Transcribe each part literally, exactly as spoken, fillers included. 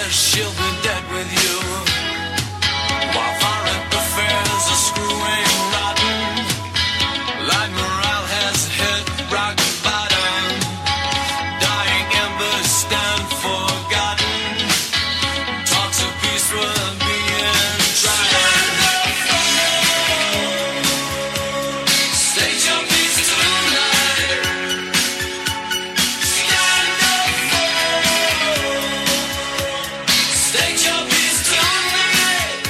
she'll be dead with you. While foreign affairs are screwing rotten, light morale has hit rock bottom. Dying embers stand forgotten. Talks of peace were being tried. State your peace tonight. Stand up for. State your peace tonight.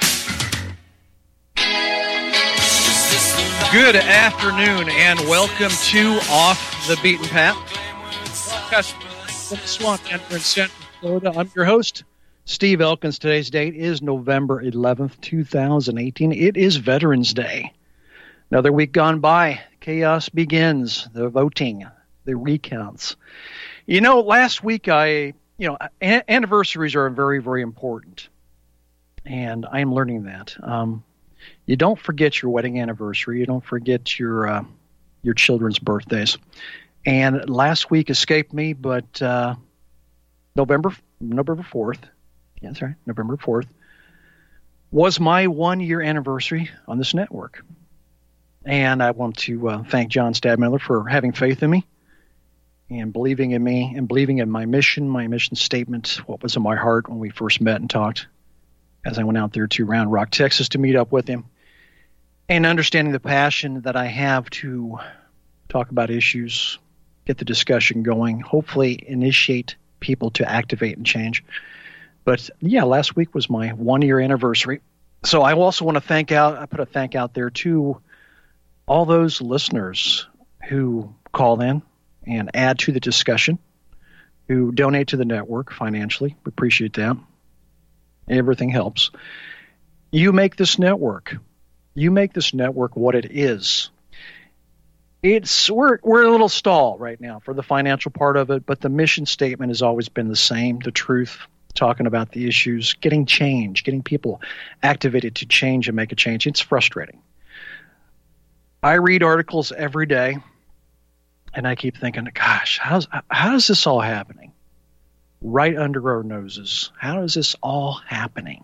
Is this the right Good afternoon and welcome to Off the Beaten Path. Podcast from the Swamp Denver in Central Florida. I'm your host, Steve Elkins. Today's date is November eleventh, twenty eighteen. It is Veterans Day. Another week gone by. Chaos begins. The voting, the recounts. You know, last week I, you know, a- anniversaries are very, very important. And I am learning that. Um, you don't forget your wedding anniversary. You don't forget your uh, your children's birthdays. And last week escaped me, but uh, November November fourth, yeah, that's right, November fourth, was my one-year anniversary on this network. And I want to uh, thank John Stadmiller for having faith in me and believing in me and believing in my mission, my mission statement, what was in my heart when we first met and talked as I went out there to Round Rock, Texas to meet up with him, and understanding the passion that I have to talk about issues, get the discussion going, hopefully initiate people to activate and change. But yeah, last week was my one-year anniversary. So I also want to thank out, I put a thank out there to all those listeners who call in and add to the discussion, who donate to the network financially. We appreciate that. Everything helps. You make this network. You make this network what it is. It's we're we're a little stall right now for the financial part of it, but the mission statement has always been the same: the truth, talking about the issues, getting change, getting people activated to change and make a change. It's frustrating. I read articles every day, and I keep thinking, "Gosh, how's how is this all happening? Right under our noses. How is this all happening?"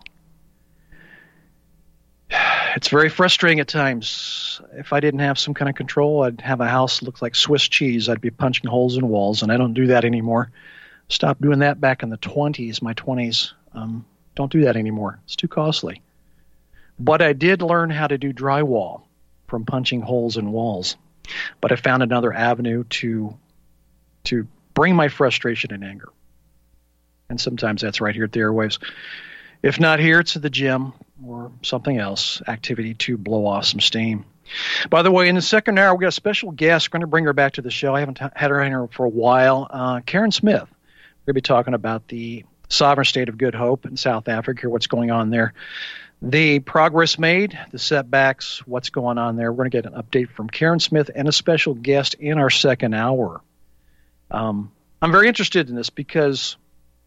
It's very frustrating at times. If I didn't have some kind of control, I'd have a house that looked like Swiss cheese. I'd be punching holes in walls, and I don't do that anymore. Stopped doing that back in the twenties, my twenties. Um, don't do that anymore. It's too costly. But I did learn how to do drywall from punching holes in walls. But I found another avenue to to bring my frustration and anger. And sometimes that's right here at the airwaves. If not here, it's at the gym or something else, activity to blow off some steam. By the way, in the second hour, we got a special guest. We're going to bring her back to the show. I haven't t- had her in here for a while. Uh, Karen Smith. We're going to be talking about the sovereign state of Good Hope in South Africa, what's going on there, the progress made, the setbacks, what's going on there. We're going to get an update from Karen Smith and a special guest in our second hour. Um, I'm very interested in this because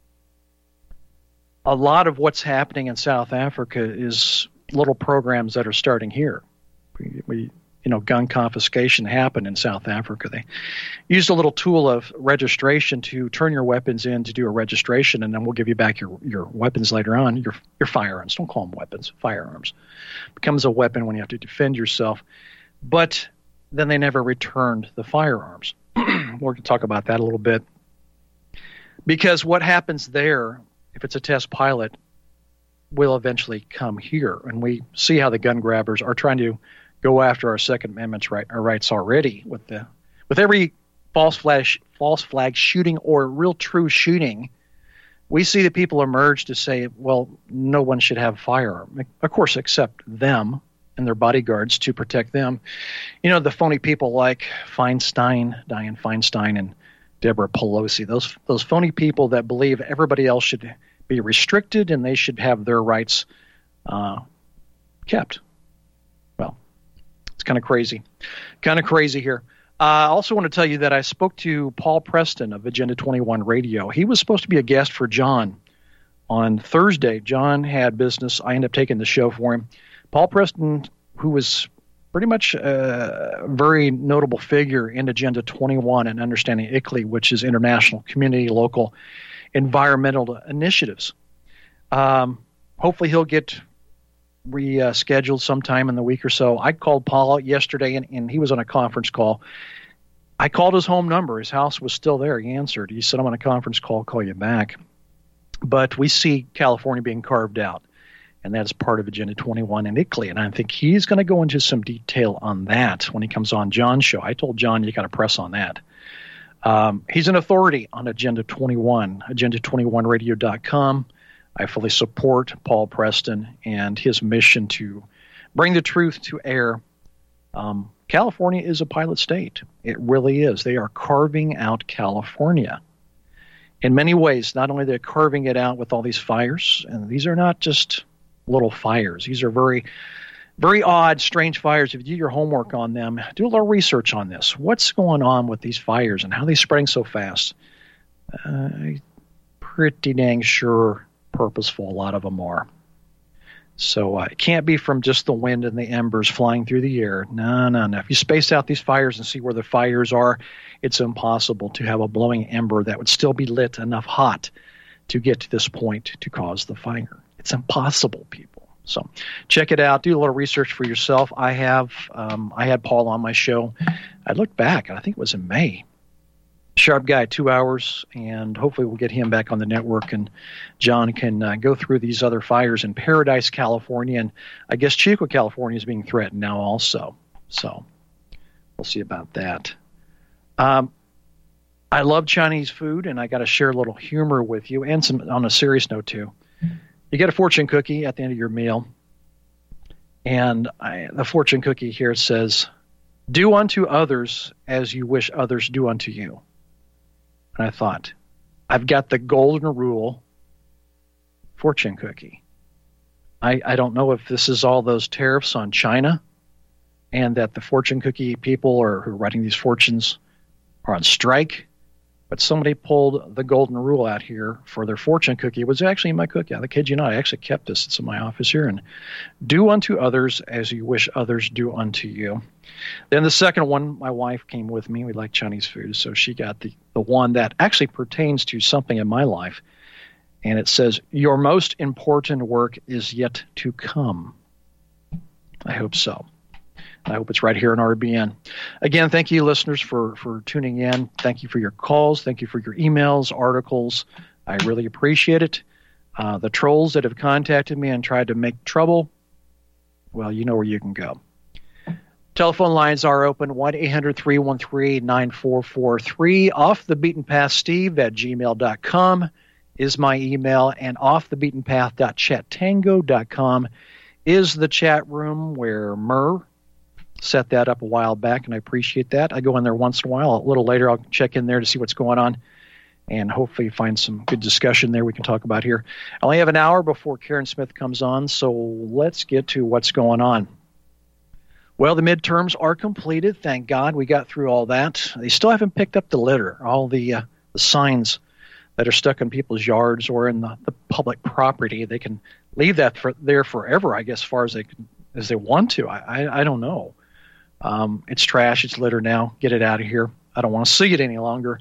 a lot of what's happening in South Africa is little programs that are starting here. We, we, you know, gun confiscation happened in South Africa. They used a little tool of registration to turn your weapons in to do a registration, and then we'll give you back your, your weapons later on, your your firearms. Don't call them weapons, firearms. Becomes a weapon when you have to defend yourself. But then they never returned the firearms. We're going to talk about that a little bit. Because what happens there, if it's a test pilot, will eventually come here. And we see how the gun grabbers are trying to go after our Second Amendment right, our rights already. With the with every false flash, false flag shooting or real true shooting, we see that people emerge to say, well, no one should have a firearm. Of course, except them and their bodyguards to protect them. You know, the phony people like Feinstein, Dianne Feinstein, and Deborah Pelosi, those those phony people that believe everybody else should be restricted and they should have their rights uh, kept. Well, it's kind of crazy. Kind of crazy here. Uh, I also want to tell you that I spoke to Paul Preston of Agenda twenty-one Radio. He was supposed to be a guest for John on Thursday. John had business. I ended up taking the show for him. Paul Preston, who was pretty much a very notable figure in Agenda twenty-one and understanding I C L E I, which is International Community Local Environmental Initiatives. Um, hopefully he'll get rescheduled sometime in the week or so. I called Paul yesterday, and, and he was on a conference call. I called his home number. His house was still there. He answered. He said, I'm on a conference call. I'll call you back. But we see California being carved out, and that is part of Agenda twenty-one and I C L E I. And I think he's going to go into some detail on that when he comes on John's show. I told John you got to press on that. Um, he's an authority on Agenda twenty-one, agenda twenty-one radio dot com. I fully support Paul Preston and his mission to bring the truth to air. Um, California is a pilot state. It really is. They are carving out California in many ways. Not only they're carving it out with all these fires, and these are not just little fires. These are very, very odd, strange fires. If you do your homework on them, do a little research on this. What's going on with these fires and how are they spreading so fast? Uh, pretty dang sure purposeful, a lot of them are. So uh, it can't be from just the wind and the embers flying through the air. No, no, no. If you space out these fires and see where the fires are, it's impossible to have a blowing ember that would still be lit enough hot to get to this point to cause the fire. It's impossible, people. So check it out. Do a little research for yourself. I have. Um, I had Paul on my show. I looked back, and I think it was in May. Sharp guy, two hours, and hopefully we'll get him back on the network, and John can uh, go through these other fires in Paradise, California, and I guess Chico, California is being threatened now also. So we'll see about that. Um, I love Chinese food, and I got to share a little humor with you, and some on a serious note too. You get a fortune cookie at the end of your meal, and I, the fortune cookie here says, "Do unto others as you wish others do unto you." And I thought, I've got the golden rule fortune cookie. I, I don't know if this is all those tariffs on China and that the fortune cookie people are, who are writing these fortunes are on strike, but somebody pulled the golden rule out here for their fortune cookie. It was actually in my cookie. I kid you not. I actually kept this. It's in my office here. And do unto others as you wish others do unto you. Then the second one, my wife came with me. We like Chinese food, so she got the, the one that actually pertains to something in my life. And it says, your most important work is yet to come. I hope so. I hope it's right here in R B N. Again, thank you, listeners, for, for tuning in. Thank you for your calls. Thank you for your emails, articles. I really appreciate it. Uh, the trolls that have contacted me and tried to make trouble, well, you know where you can go. Telephone lines are open, one eight hundred three one three nine four four three. Off the Beaten Path Steve at gmail dot com is my email, and off the beaten path dot chat tango dot com is the chat room where Murr set that up a while back, and I appreciate that. I go in there once in a while. A little later, I'll check in there to see what's going on and hopefully find some good discussion there we can talk about here. I only have an hour before Karen Smith comes on, so let's get to what's going on. Well, the midterms are completed. Thank God we got through all that. They still haven't picked up the litter, all the, uh, the signs that are stuck in people's yards or in the, the public property. They can leave that for, there forever, I guess, as far as they can, as they want to. I, I, I don't know. Um, it's trash. It's litter now. Get it out of here. I don't want to see it any longer.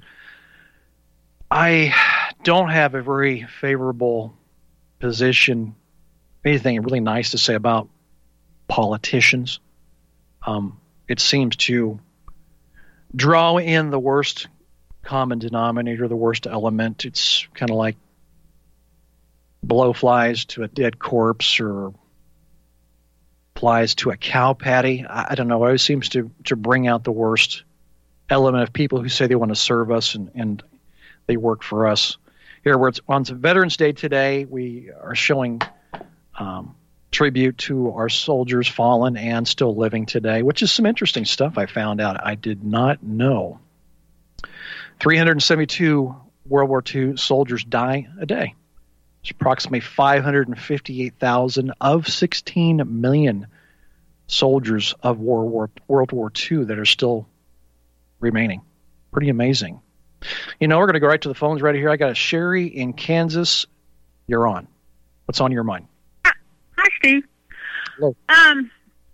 I don't have a very favorable position, anything really nice to say about politicians. Um, it seems to draw in the worst common denominator, the worst element. It's kind of like blowflies to a dead corpse or flies to a cow patty. I, I don't know. It always seems to, to bring out the worst element of people who say they want to serve us and, and they work for us. Here, we're on Veterans Day today. We are showing um, tribute to our soldiers fallen and still living today, which is some interesting stuff I found out. I did not know. three hundred seventy-two World War Two soldiers die a day. It's approximately five hundred fifty-eight thousand of sixteen million soldiers of World War, World War Two that are still remaining. Pretty amazing. You know, we're going to go right to the phones right here. I got a Sherry in Kansas. You're on. What's on your mind? Hi, Steve. Hello. Um,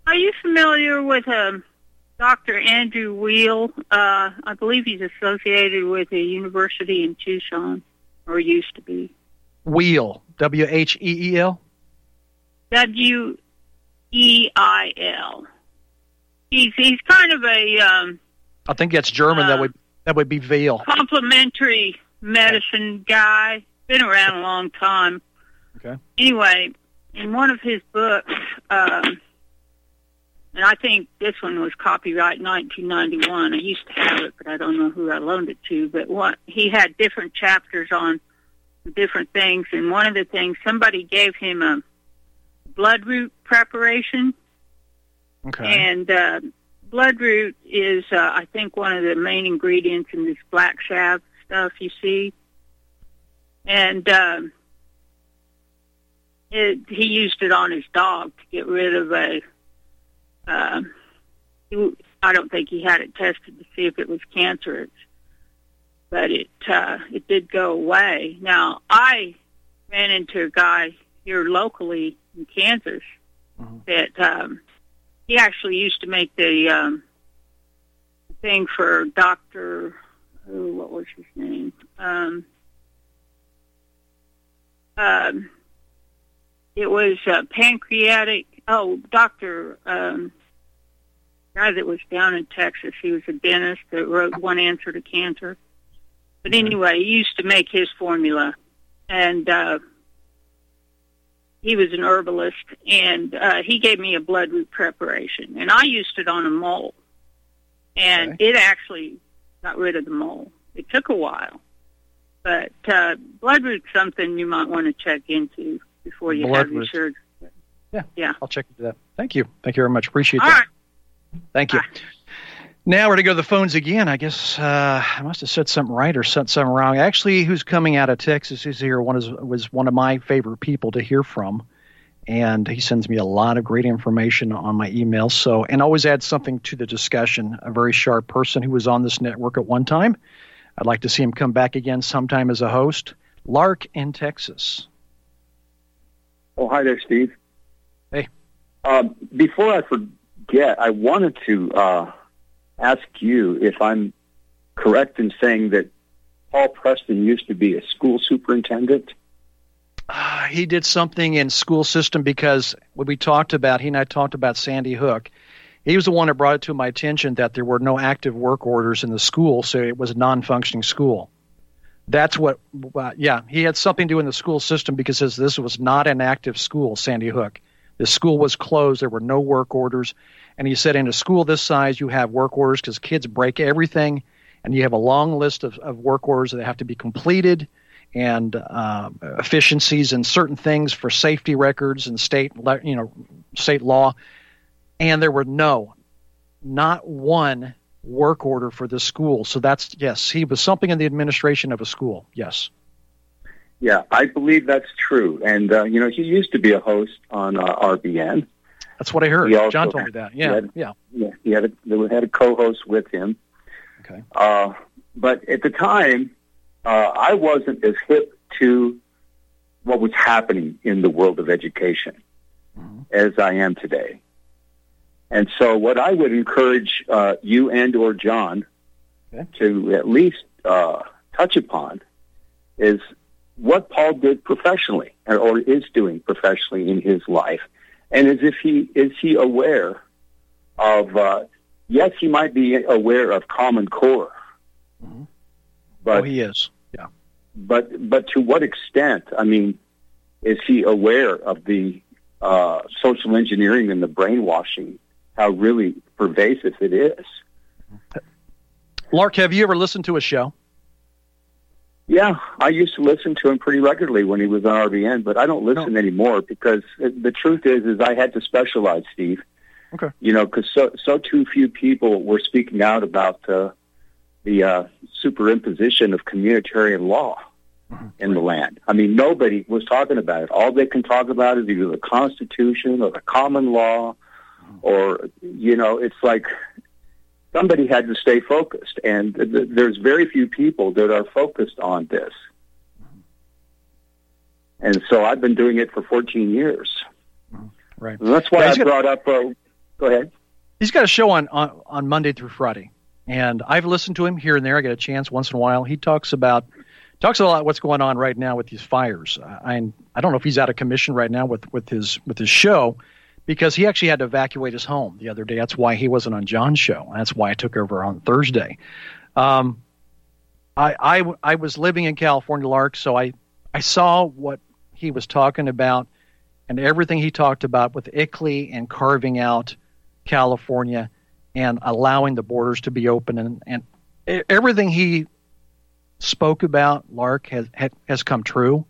Are you familiar with um, Doctor Andrew Weil? Uh, I believe he's associated with a university in Tucson, or used to be. Weil, W H E E L? W E I L. He's he's kind of a um, I think that's German. Uh, that would that would be Weil. complementary medicine guy. Been around a long time. Okay. Anyway, in one of his books, um, and I think this one was copyright nineteen ninety-one. I used to have it, but I don't know who I loaned it to. But what he had different chapters on different things, and one of the things, somebody gave him a bloodroot preparation. Okay. And uh, bloodroot is, uh, I think, one of the main ingredients in this black salve stuff you see. And uh, it, he used it on his dog to get rid of a. Uh, he, I don't think he had it tested to see if it was cancerous, but it uh, it did go away. Now, I ran into a guy here locally in Kansas mm-hmm. that um, he actually used to make the um, thing for Doctor, oh, what was his name? Um, um, it was uh, pancreatic, oh, Doctor, um, guy that was down in Texas. He was a dentist that wrote One Answer to Cancer. But anyway, he used to make his formula, and uh, he was an herbalist, and uh, he gave me a bloodroot preparation, and I used it on a mole, and Okay. it actually got rid of the mole. It took a while, but uh, bloodroot's something you might want to check into before you have your Bloodroot. surgery. Yeah. Yeah. I'll check into that. Thank you. Thank you very much. Appreciate All that. right. Thank you. Bye. Now we're to go to the phones again. I guess uh, I must have said something right or said something wrong. Actually, who's coming out of Texas is here. One is, was one of my favorite people to hear from, and he sends me a lot of great information on my email. So, and always adds something to the discussion. A very sharp person who was on this network at one time. I'd like to see him come back again sometime as a host. Lark in Texas. Oh, hi there, Steve. Hey. Um, before I forget, I wanted to uh, ask you if I'm correct in saying that Paul Preston used to be a school superintendent. Uh, he did something in school system because when we talked about, he and I talked about Sandy Hook. He was the one that brought it to my attention that there were no active work orders in the school, so it was a non-functioning school. That's what, uh, yeah, he had something to do in the school system because this, this was not an active school, Sandy Hook. The school was closed. There were no work orders. And he said in a school this size, you have work orders because kids break everything, and you have a long list of, of work orders that have to be completed and uh, efficiencies and certain things for safety records and state, you know, state law. And there were no, not one work order for the school. So that's, yes, he was something in the administration of a school. Yes. Yeah, I believe that's true. And, uh, you know, he used to be a host on uh, R B N. That's what I heard. He also John told me that. Yeah, he had, yeah. Yeah, he had a, they had a co-host with him. Okay. Uh, but at the time, uh, I wasn't as hip to what was happening in the world of education Mm-hmm. as I am today. And so what I would encourage uh, you and or John Okay. to at least uh, touch upon is what Paul did professionally or, or is doing professionally in his life. And as if he is he aware of, uh, yes, he might be aware of Common Core. Mm-hmm. But, Oh, he is. Yeah. but, but to what extent, I mean, is he aware of the uh, social engineering and the brainwashing, how really pervasive it is? Lark, have you ever listened to a show? Yeah, I used to listen to him pretty regularly when he was on R B N, but I don't listen No. anymore because the truth is, is I had to specialize, Steve. Okay. You know, because so so too few people were speaking out about uh, the uh, superimposition of communitarian law Mm-hmm. in the land. I mean, nobody was talking about it. All they can talk about is either the Constitution or the common law, or you know, it's like somebody had to stay focused, and th- there's very few people that are focused on this. And so I've been doing it for fourteen years. Right. And that's why Yeah, I he's got- brought up. Uh, go Go ahead. He's got a show on, on, on Monday through Friday, and I've listened to him here and there. I get a chance once in a while. He talks about talks a lot what's going on right now with these fires. I I don't know if he's out of commission right now with, with his with his show, because he actually had to evacuate his home the other day. That's why he wasn't on John's show. That's why I took over on Thursday. Um, I, I, I was living in California, Lark, so I, I saw what he was talking about and everything he talked about with I C L E and carving out California and allowing the borders to be open. And, and everything he spoke about, Lark, has, has come true.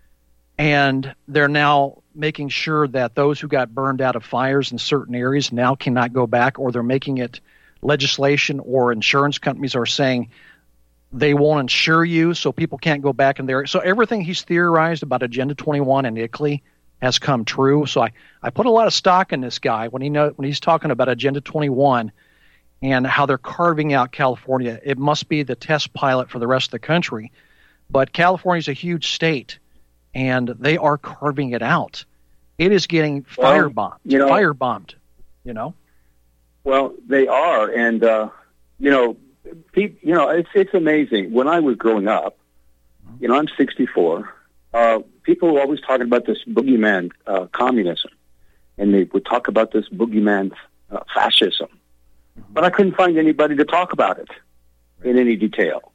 And they're now making sure that those who got burned out of fires in certain areas now cannot go back, or they're making it legislation, or insurance companies are saying they won't insure you, so people can't go back in there. So everything he's theorized about Agenda twenty-one and I C L E has come true. So I, I put a lot of stock in this guy when he know when he's talking about Agenda twenty-one and how they're carving out California. It must be the test pilot for the rest of the country. But California's a huge state, and they are carving it out. It is getting well, firebombed, you know, firebombed, you know? Well, they are, and, uh, you know, pe- you know, it's it's amazing. When I was growing up, you know, I'm sixty-four, uh, people were always talking about this boogeyman uh, communism, and they would talk about this boogeyman uh, fascism. But I couldn't find anybody to talk about it in any detail.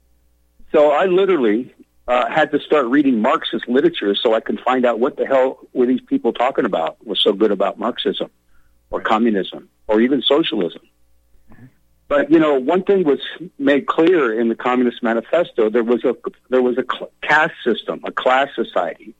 So I literally uh, had to start reading Marxist literature so I could find out what the hell were these people talking about was so good about Marxism or communism or even socialism. But, you know, one thing was made clear in the Communist Manifesto. There was a there was a caste system, a class society.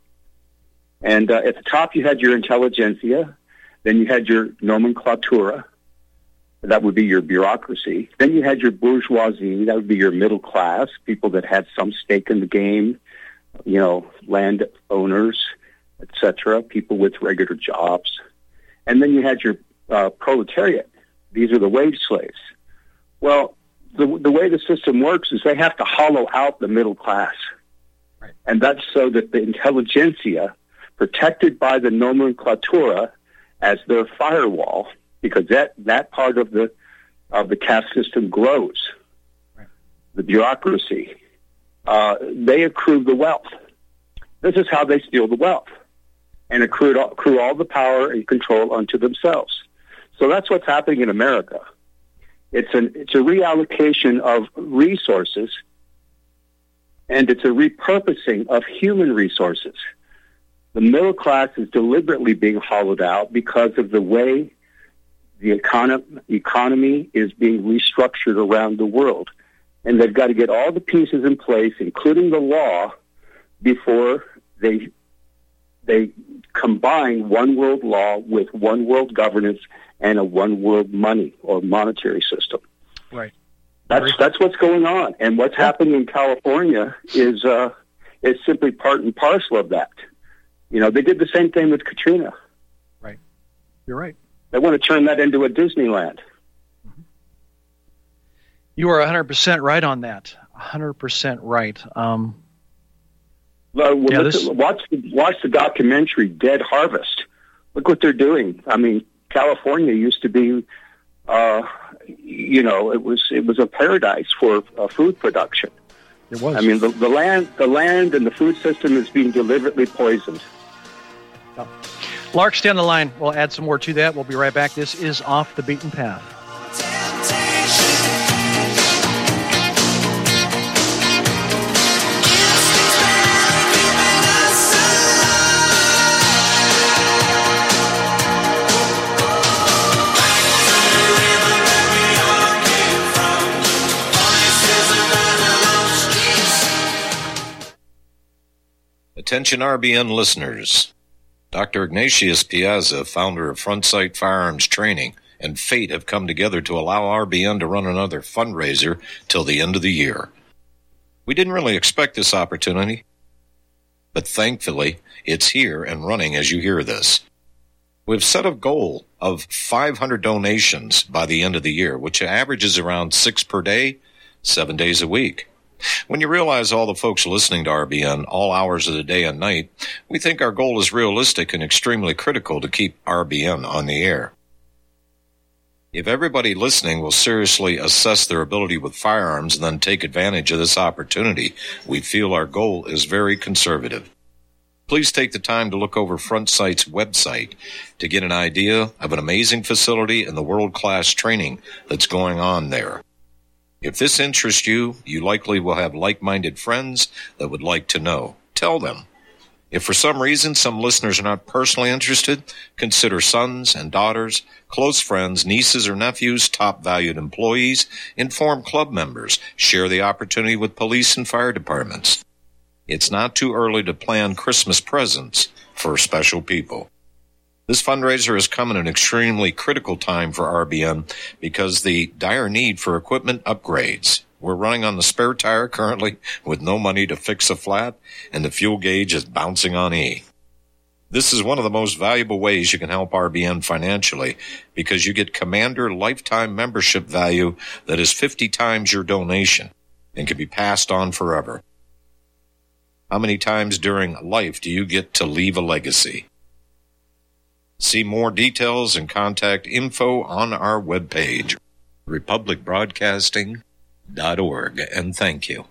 And uh, at the top you had your intelligentsia, then you had your nomenclatura. That would be your bureaucracy. Then you had your bourgeoisie. That would be your middle class, people that had some stake in the game, you know, land owners, et cetera, people with regular jobs. And then you had your uh, proletariat. These are the wage slaves. Well, the, the way the system works is they have to hollow out the middle class. Right. And that's so that the intelligentsia, protected by the nomenclatura as their firewall, because that, that part of the of the caste system grows, right. The bureaucracy, uh, they accrue the wealth. This is how they steal the wealth and accrue, accrue all the power and control unto themselves. So that's what's happening in America. It's an it's a reallocation of resources, and it's a repurposing of human resources. The middle class is deliberately being hollowed out because of the way the economy, economy is being restructured around the world. And they've got to get all the pieces in place, including the law, before they they combine one world law with one world governance and a one world money or monetary system. Right. That's that's what's going on. And what's happening in California is uh, is simply part and parcel of that. You know, they did the same thing with Katrina. Right. You're right. They want to turn that into a Disneyland. You are one hundred percent right on that. one hundred percent right. Um, well, yeah, look this... at, watch, watch the documentary Dead Harvest. Look what they're doing. I mean, California used to be, uh, you know, it was it was a paradise for uh, food production. It was. I mean, the, the land, the land, and the food system is being deliberately poisoned. Oh. Lark, stay on the line. We'll add some more to that. We'll be right back. This is Off the Beaten Path. Attention R B N listeners. Doctor Ignatius Piazza, founder of Front Sight Firearms Training, and fate have come together to allow R B N to run another fundraiser till the end of the year. We didn't really expect this opportunity, but thankfully it's here and running as you hear this. We've set a goal of five hundred donations by the end of the year, which averages around six per day, seven days a week. When you realize all the folks listening to R B N all hours of the day and night, we think our goal is realistic and extremely critical to keep R B N on the air. If everybody listening will seriously assess their ability with firearms and then take advantage of this opportunity, we feel our goal is very conservative. Please take the time to look over Front Sight's website to get an idea of an amazing facility and the world-class training that's going on there. If this interests you, you likely will have like-minded friends that would like to know. Tell them. If for some reason some listeners are not personally interested, consider sons and daughters, close friends, nieces or nephews, top valued employees, inform club members, share the opportunity with police and fire departments. It's not too early to plan Christmas presents for special people. This fundraiser has come at an extremely critical time for R B N because the dire need for equipment upgrades. We're running on the spare tire currently with no money to fix a flat, and the fuel gauge is bouncing on E. This is one of the most valuable ways you can help R B N financially because you get Commander lifetime membership value that is fifty times your donation and can be passed on forever. How many times during life do you get to leave a legacy? See more details and contact info on our webpage, republic broadcasting dot org, and thank you.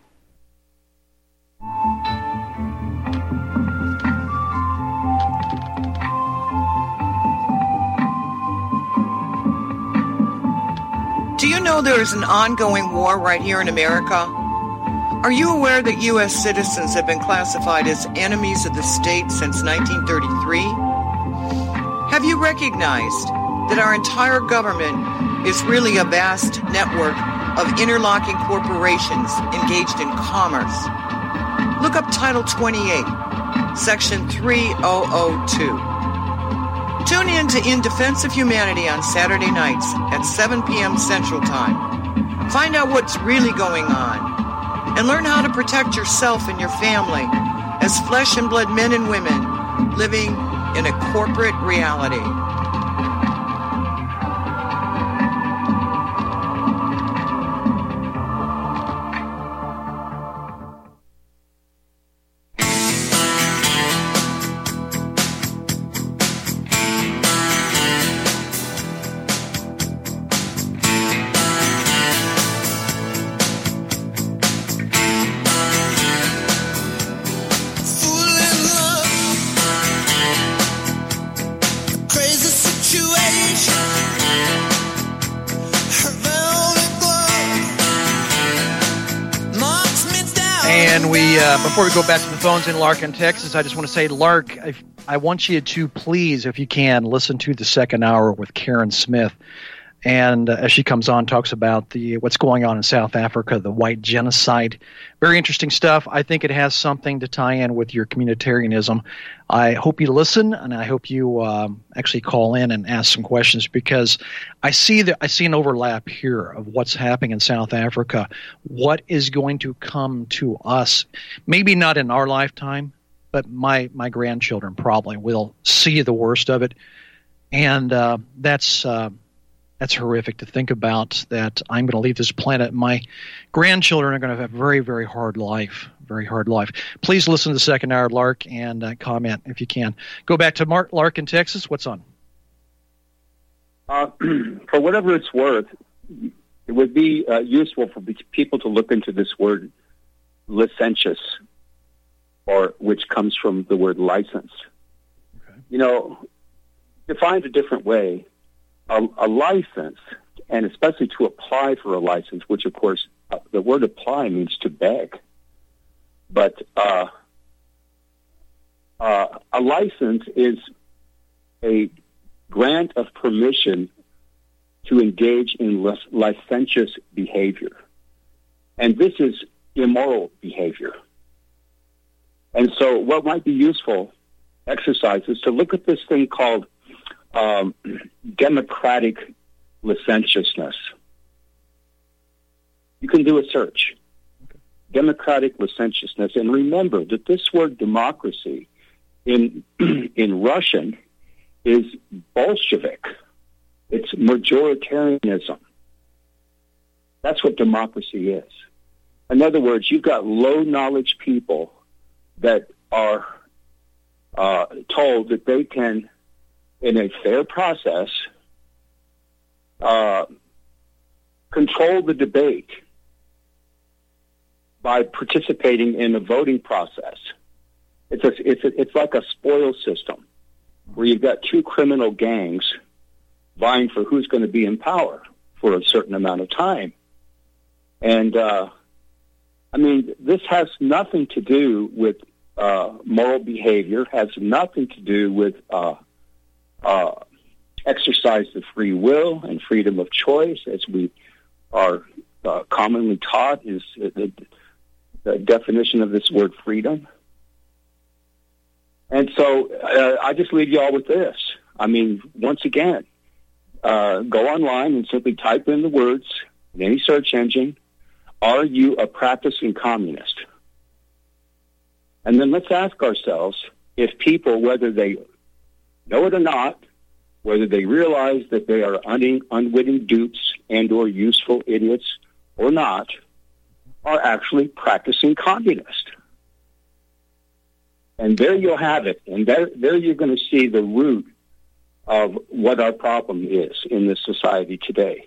Do you know there is an ongoing war right here in America? Are you aware that U S citizens have been classified as enemies of the state since nineteen thirty-three? Have you recognized that our entire government is really a vast network of interlocking corporations engaged in commerce? Look up Title twenty-eight, Section three thousand two. Tune in to In Defense of Humanity on Saturday nights at seven p.m. Central Time. Find out what's really going on and learn how to protect yourself and your family as flesh and blood men and women living in a corporate reality. Before we go back to the phones in Larkin, Texas, I just want to say, Lark, I, I want you to please, if you can, listen to the second hour with Karen Smith. And uh, as she comes on, talks about the what's going on in South Africa, the white genocide. Very interesting stuff. I think it has something to tie in with your communitarianism. I hope you listen, and I hope you um, actually call in and ask some questions, because I see that I see an overlap here of what's happening in South Africa. What is going to come to us? Maybe not in our lifetime, but my my grandchildren probably will see the worst of it, and uh, that's. Uh, That's horrific to think about, that I'm going to leave this planet. My grandchildren are going to have a very, very hard life, very hard life. Please listen to the second hour, Lark, and uh, comment if you can. Go back to Mark, Lark in Texas. What's on? Uh, for whatever it's worth, it would be uh, useful for people to look into this word licentious, or which comes from the word license. Okay. You know, defined a different way, A, a license, and especially to apply for a license, which, of course, uh, the word apply means to beg. But uh, uh, a license is a grant of permission to engage in lic- licentious behavior. And this is immoral behavior. And so what might be useful exercise is to look at this thing called Um, democratic licentiousness. You can do a search. Okay. Democratic licentiousness. And remember that this word democracy in in Russian is Bolshevik. It's majoritarianism. That's what democracy is. In other words, you've got low-knowledge people that are uh, told that they can, in a fair process, uh, control the debate by participating in the voting process. It's a, it's a, it's like a spoil system where you've got two criminal gangs vying for who's going to be in power for a certain amount of time. And, uh, I mean, this has nothing to do with uh, moral behavior, has nothing to do with uh, uh, exercise of free will and freedom of choice, as we are uh, commonly taught is the, the definition of this word freedom. And so uh, I just leave you all with this. I mean, once again, uh, go online and simply type in the words in any search engine, are you a practicing communist? And then let's ask ourselves if people, whether they know it or not, whether they realize that they are un- unwitting dupes and or useful idiots or not, are actually practicing communist. And there you'll have it. And there, there you're going to see the root of what our problem is in this society today.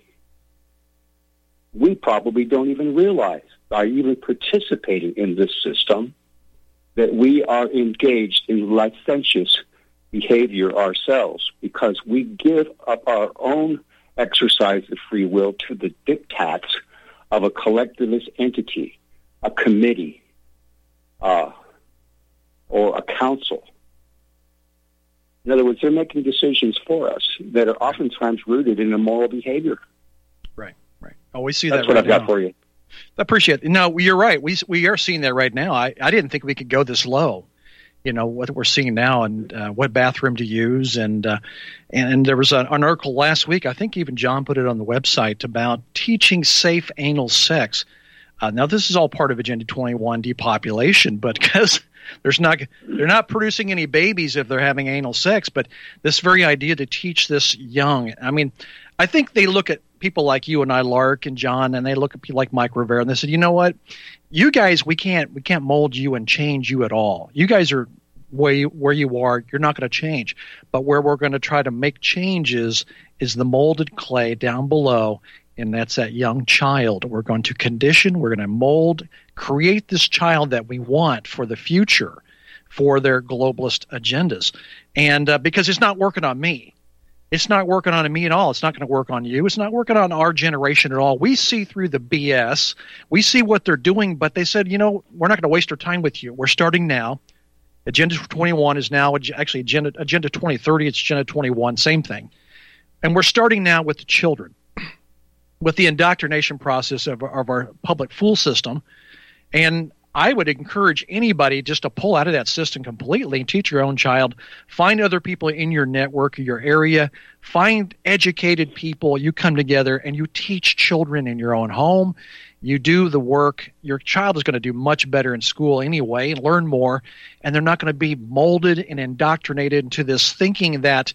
We probably don't even realize, by even participating in this system, that we are engaged in licentious behavior ourselves, because we give up our own exercise of free will to the diktats of a collectivist entity, a committee, uh, or a council. In other words, they're making decisions for us that are oftentimes rooted in immoral behavior. Right, right. Oh, we see That's that what right I've got now. for you. I appreciate it. No, you're right. We we are seeing that right now. I, I didn't think we could go this low. You know, what we're seeing now, and uh, what bathroom to use. And uh, and, and there was an, an article last week, I think even John put it on the website, about teaching safe anal sex. Uh, now, this is all part of Agenda twenty-one depopulation, but because there's not, they're not producing any babies if they're having anal sex. But this very idea to teach this young, I mean, I think they look at people like you and I, Lark and John, and they look at people like Mike Rivera, and they said, you know what? You guys, we can't we can't mold you and change you at all. You guys are where you, where you are. You're not going to change. But where we're going to try to make changes is the molded clay down below, and that's that young child. We're going to condition, we're going to mold, create this child that we want for the future for their globalist agendas. And uh, because it's not working on me. It's not working on me at all. It's not going to work on you. It's not working on our generation at all. We see through the B S. We see what they're doing, but they said, you know, we're not going to waste our time with you. We're starting now. Agenda twenty-one is now actually Agenda, Agenda twenty thirty. It's Agenda twenty-one, same thing. And we're starting now with the children, with the indoctrination process of, of our public school system. And I would encourage anybody just to pull out of that system completely and teach your own child. Find other people in your network, your area. Find educated people. You come together and you teach children in your own home. You do the work. Your child is going to do much better in school anyway, learn more, and they're not going to be molded and indoctrinated into this thinking that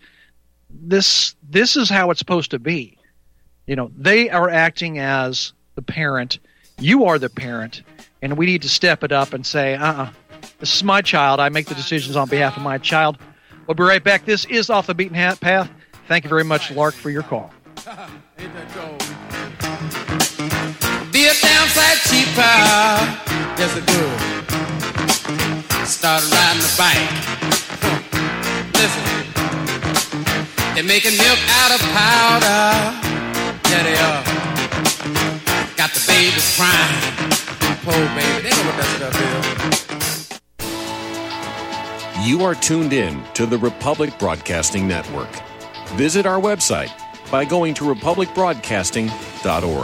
this this is how it's supposed to be. You know, they are acting as the parent. You are the parent. And we need to step it up and say, uh-uh, this is my child. I make the decisions on behalf of my child. We'll be right back. This is Off the Beaten Path. Thank you very much, Lark, for your call. Ain't that cold? Be a downside cheaper. There's a good. Start riding the bike. Listen. They're making milk out of powder. Yeah, they are. Got the babies crying. Poor baby, they know what that stuff is. You are tuned in to the Republic Broadcasting Network. Visit our website by going to republic broadcasting dot org.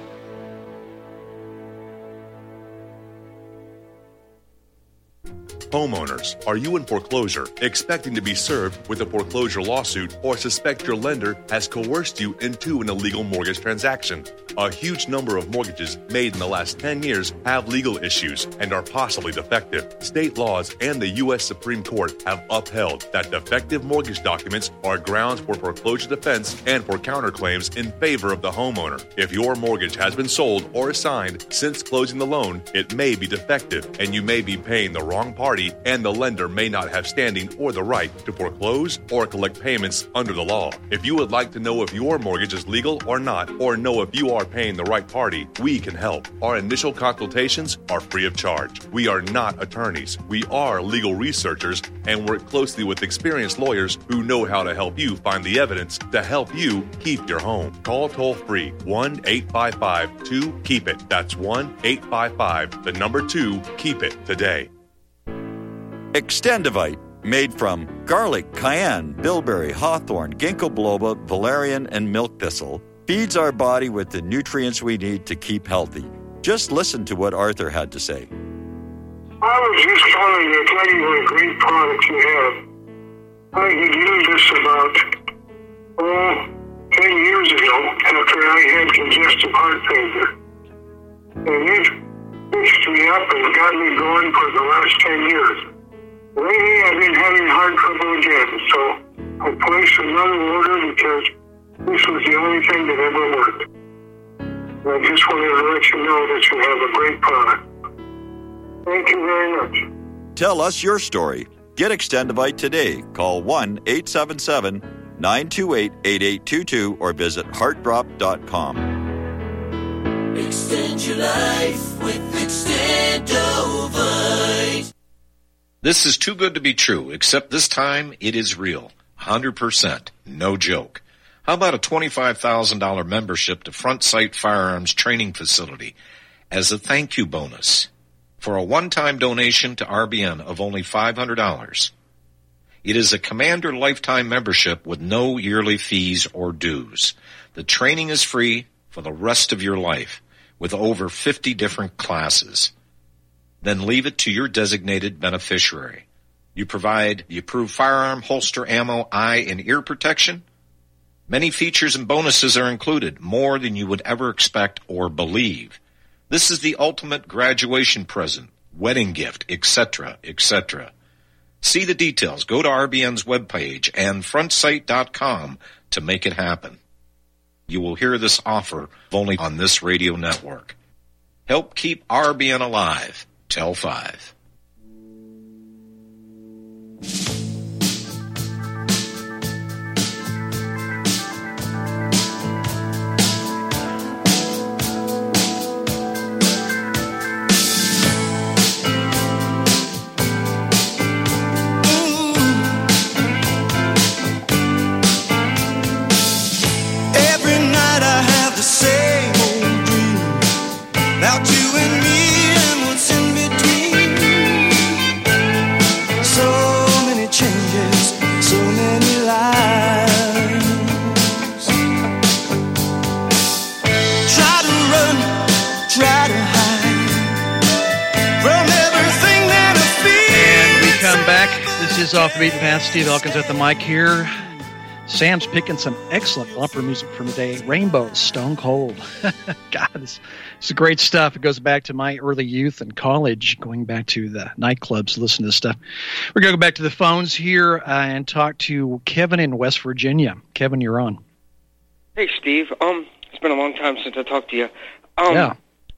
Homeowners, are you in foreclosure, expecting to be served with a foreclosure lawsuit, or suspect your lender has coerced you into an illegal mortgage transaction? A huge number of mortgages made in the last ten years have legal issues and are possibly defective. State laws and the U S Supreme Court have upheld that defective mortgage documents are grounds for foreclosure defense and for counterclaims in favor of the homeowner. If your mortgage has been sold or assigned since closing the loan, it may be defective and you may be paying the wrong party party, and the lender may not have standing or the right to foreclose or collect payments under the law. If you would like to know if your mortgage is legal or not, or know if you are paying the right party, we can help. Our initial consultations are free of charge. We are not attorneys. We are legal researchers and work closely with experienced lawyers who know how to help you find the evidence to help you keep your home. Call toll-free one eight five five two keep it. That's one eight five five, the number two, keep it today. Extendivite, made from garlic, cayenne, bilberry, hawthorn, ginkgo biloba, valerian, and milk thistle, feeds our body with the nutrients we need to keep healthy. Just listen to what Arthur had to say. I was just calling to tell you what a great product you have. I had used this about, oh, ten years ago after I had congestive heart failure. And it fixed me up and got me going for the last ten years. Lately, I've been having heart trouble again, so I placed another order because this was the only thing that ever worked. And I just wanted to let you know that you have a great product. Thank you very much. Tell us your story. Get Extendivite today. Call one eight seven seven, nine two eight, eight eight two two or visit heart drop dot com. Extend your life with Extendivite. This is too good to be true, except this time it is real. one hundred percent. No joke. How about a twenty-five thousand dollars membership to Front Sight Firearms Training Facility as a thank you bonus for a one-time donation to R B N of only five hundred dollars? It is a Commander lifetime membership with no yearly fees or dues. The training is free for the rest of your life with over fifty different classes. Then leave it to your designated beneficiary. You provide the approved firearm, holster, ammo, eye, and ear protection. Many features and bonuses are included, more than you would ever expect or believe. This is the ultimate graduation present, wedding gift, et cetera, et cetera. See the details. Go to R B N's webpage and front sight dot com to make it happen. You will hear this offer only on this radio network. Help keep R B N alive. Tell five. Is Off the Beaten Path. Steve Elkins at the mic here. Sam's picking some excellent bumper music from today. Rainbow, Stone Cold. God, this, this is great stuff. It goes back to my early youth and college, going back to the nightclubs, listen to this stuff. We're going to go back to the phones here uh, and talk to Kevin in West Virginia. Kevin, you're on. Hey, Steve. Um, it's been a long time since I talked to you. Um, yeah.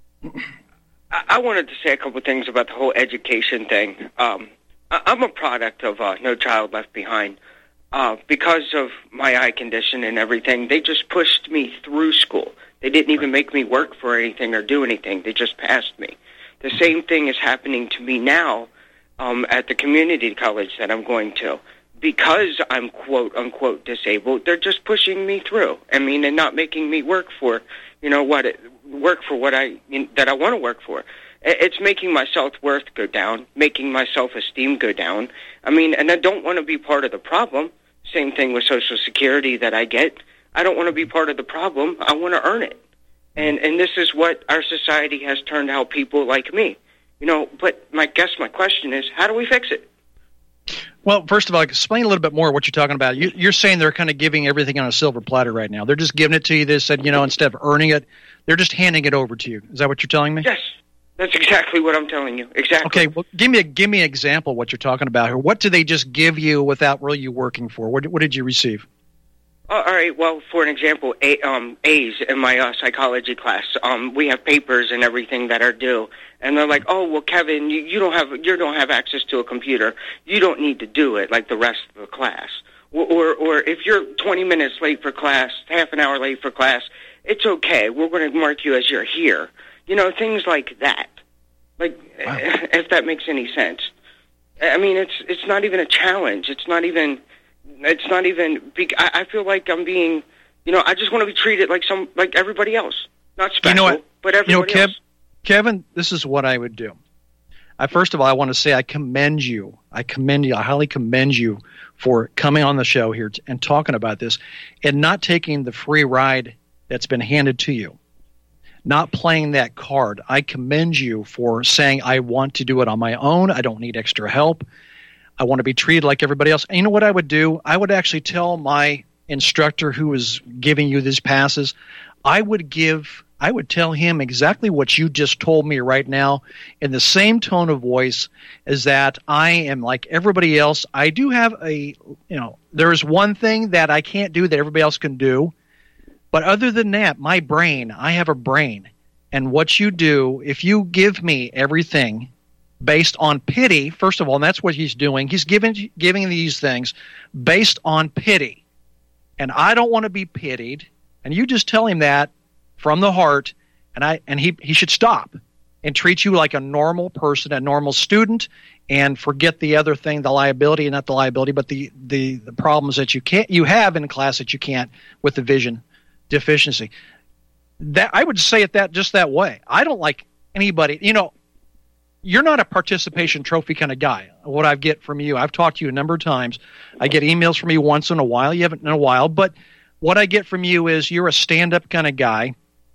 I-, I wanted to say a couple things about the whole education thing. Um, I'm a product of uh, No Child Left Behind. Uh, because of my eye condition and everything, they just pushed me through school. They didn't even make me work for anything or do anything. They just passed me. The same thing is happening to me now um, at the community college that I'm going to. Because I'm quote-unquote disabled, they're just pushing me through. I mean, and not making me work for, you know, what it, work for what I you know, that I want to work for. It's making my self-worth go down, making my self-esteem go down. I mean, and I don't want to be part of the problem. Same thing with Social Security that I get. I don't want to be part of the problem. I want to earn it. And and this is what our society has turned out people like me. You know, but my guess, my question is, how do we fix it? Well, first of all, explain a little bit more what you're talking about. You, you're saying they're kind of giving everything on a silver platter right now. They're just giving it to you. They said, you know, instead of earning it, they're just handing it over to you. Is that what you're telling me? Yes. That's exactly what I'm telling you. Exactly. Okay, well, give me a give me an example of what you're talking about here. What do they just give you without really you working for? What what did you receive? Oh, all right. Well, for an example, a, um, A's in my uh, psychology class, um, we have papers and everything that are due, and they're like, "Oh, well, Kevin, you, you don't have you don't have access to a computer. You don't need to do it like the rest of the class." Or, or, or if you're twenty minutes late for class, half an hour late for class, it's okay. We're going to mark you as you're here. You know, things like that. Like, wow. If that makes any sense. I mean, it's it's not even a challenge. It's not even. It's not even. I feel like I'm being, you know. I just want to be treated like some, like everybody else, not special, you know what? but everybody you know, Kev, else. Kevin, this is what I would do. I first of all, I want to say I commend you. I commend you. I highly commend you for coming on the show here and talking about this, and not taking the free ride that's been handed to you, not playing that card. I commend you for saying I want to do it on my own. I don't need extra help. I want to be treated like everybody else. And you know what I would do? I would actually tell my instructor who is giving you these passes, I would give, I would tell him exactly what you just told me right now in the same tone of voice, is that I am like everybody else. I do have a, you know, there's one thing that I can't do that everybody else can do. But other than that, my brain, I have a brain. And what you do, if you give me everything based on pity, first of all, and that's what he's doing. He's giving giving these things based on pity. And I don't want to be pitied. And you just tell him that from the heart, and I and he, he should stop and treat you like a normal person, a normal student, and forget the other thing, the liability, not the liability, but the, the, the problems that you can't you have in class that you can't with the vision deficiency. That I would say it that just that way. I don't like anybody, you know, you're not a participation trophy kind of guy. What I get from you, I've talked to you a number of times. I get emails from you once in a while. You haven't in a while. But what I get from you is you're a stand-up kind of guy.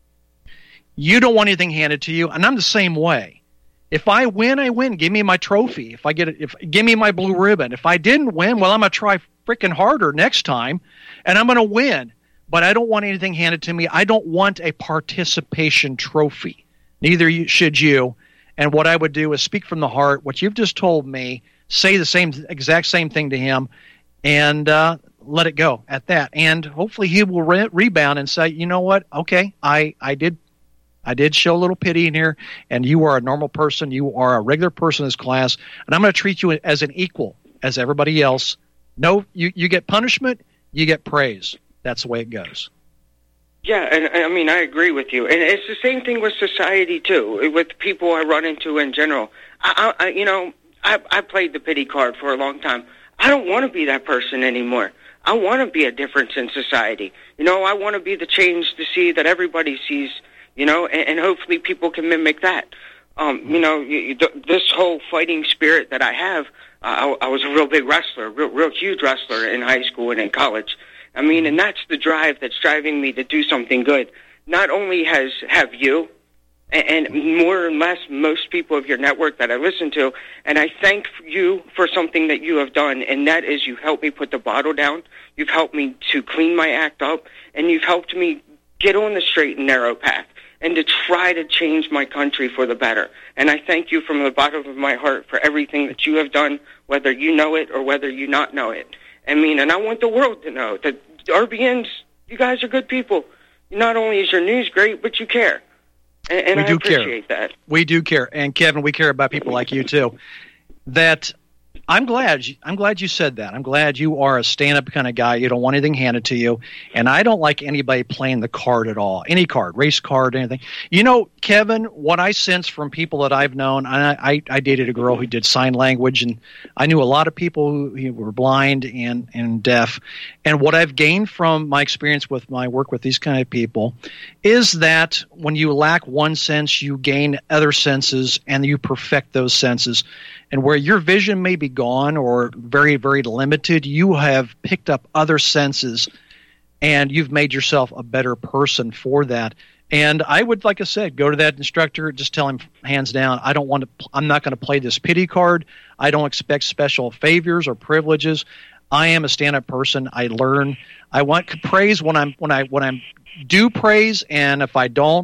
You don't want anything handed to you, and I'm the same way. If I win, I win. Give me my trophy. If I get it, if give me my blue ribbon. If I didn't win, well, I'm going to try freaking harder next time, and I'm going to win. But I don't want anything handed to me. I don't want a participation trophy. Neither you, should you. And what I would do is speak from the heart. What you've just told me, say the same exact same thing to him, and uh, let it go at that. And hopefully he will re- rebound and say, you know what? Okay, I, I did I did show a little pity in here, and you are a normal person. You are a regular person in this class, and I'm going to treat you as an equal as everybody else. No, you, you get punishment, you get praise. That's the way it goes. Yeah, and I mean, I agree with you. And it's the same thing with society, too, with people I run into in general. I, I you know, I, I played the pity card for a long time. I don't want to be that person anymore. I want to be a difference in society. You know, I want to be the change to see that everybody sees, you know, and, and hopefully people can mimic that. Um, you know, you, you, this whole fighting spirit that I have, uh, I, I was a real big wrestler, real, real huge wrestler in high school and in college. I mean, and that's the drive that's driving me to do something good. Not only has have you, and, and more or less most people of your network that I listen to, and I thank you for something that you have done, and that is you've helped me put the bottle down, you've helped me to clean my act up, and you've helped me get on the straight and narrow path and to try to change my country for the better. And I thank you from the bottom of my heart for everything that you have done, whether you know it or whether you not know it. I mean, and I want the world to know that R B Ns, you guys are good people. Not only is your news great, but you care. And, and we I do appreciate care. that. We do care. And Kevin, we care about people like you too. That I'm glad I'm glad you said that. I'm glad you are a stand-up kind of guy. You don't want anything handed to you. And I don't like anybody playing the card at all. Any card, race card, anything. You know, Kevin, what I sense from people that I've known, I, I, I dated a girl who did sign language, and I knew a lot of people who, who were blind and, and deaf. And what I've gained from my experience with my work with these kind of people is that when you lack one sense, you gain other senses, and you perfect those senses. And where your vision may be gone or very, very limited, you have picked up other senses, and you've made yourself a better person for that. And I would, like I said, go to that instructor, just tell him hands down, I don't want to. I'm not going to play this pity card. I don't expect special favors or privileges. I am a stand-up person. I learn. I want praise when I'm when I when I'm do praise, and if I don't,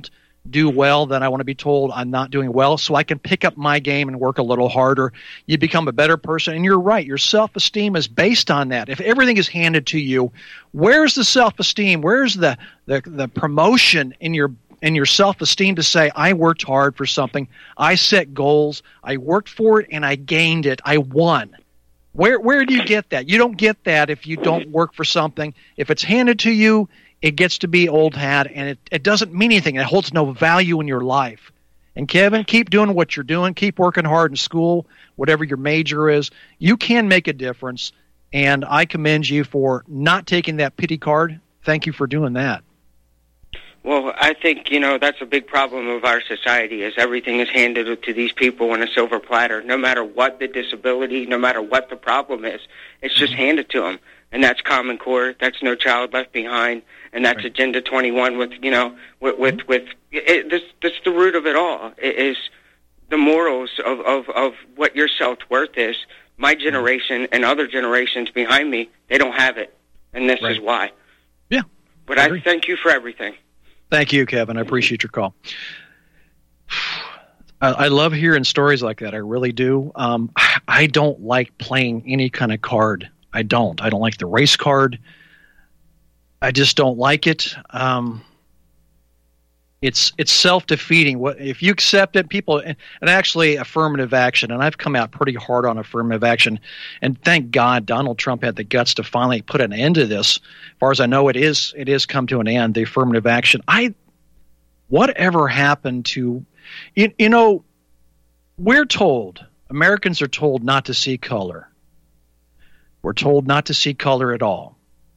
do well, then I want to be told I'm not doing well so I can pick up my game and work a little harder. You become a better person. And you're right. Your self-esteem is based on that. If everything is handed to you, where's the self-esteem? Where's the, the, the promotion in your in your self-esteem to say, I worked hard for something. I set goals. I worked for it, and I gained it. I won. Where where do you get that? You don't get that if you don't work for something. If it's handed to you, it gets to be old hat, and it, it doesn't mean anything. It holds no value in your life. And, Kevin, keep doing what you're doing. Keep working hard in school, whatever your major is. You can make a difference, and I commend you for not taking that pity card. Thank you for doing that. Well, I think, you know, that's a big problem of our society is everything is handed to these people on a silver platter. No matter what the disability, no matter what the problem is, it's just handed to them. And that's Common Core, that's No Child Left Behind, and that's right. Agenda twenty-one with, you know, with, with, mm-hmm. with it, this, that's the root of it all, it is the morals of, of, of what your self-worth is. My generation and other generations behind me, they don't have it, and this right. is why. Yeah. But I, I thank you for everything. Thank you, Kevin. I appreciate your call. I, I love hearing stories like that. I really do. Um, I don't like playing any kind of card. I don't. I don't like the race card. I just don't like it. Um, it's it's self-defeating. What if you accept it? People and, and actually affirmative action. And I've come out pretty hard on affirmative action. And thank God Donald Trump had the guts to finally put an end to this. As far as I know, it is it is come to an end. The affirmative action. I whatever happened to you, you know? We're told Americans are told not to see color. We're told not to see color at all.